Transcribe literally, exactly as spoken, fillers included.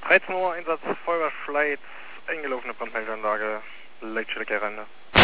dreizehn Uhr, Einsatz Feuerwehrschleiz, eingelaufene Brandmeldeanlage, Leitstelle Gerende.